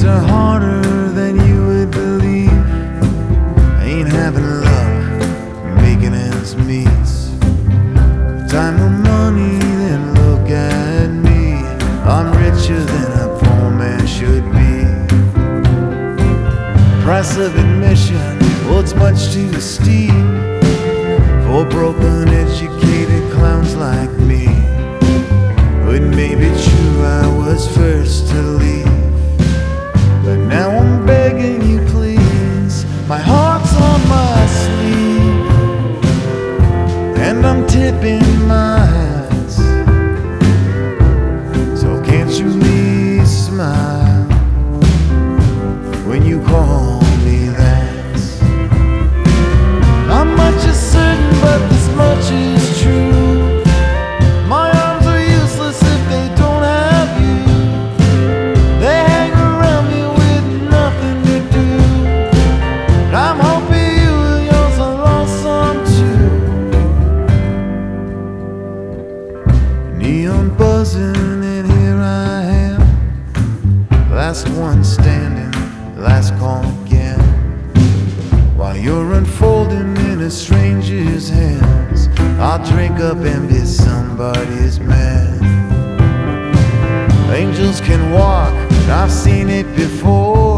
Days are harder than you would believe. Ain't having luck, making ends meet. Time or money, then look at me. I'm richer than a poor man should be. Price of admission, well, it's much too steep for broken, educated clowns like me. It may be true I was first to leave, but now I'm begging you please. My heart's on my sleeve, and I'm tipping my hats. So can't you please smile when you call me that? Not much is certain, but this much is true. My arms are useless if they don't have you. They hang around me with nothing to do. But I'm hoping you and yours are lonesome too. Neon buzzing and here I am, last one standing, last call again. While you're unfolding in a stranger's hands, I'll drink up and be somebody's man. Angels can walk, I've seen it before.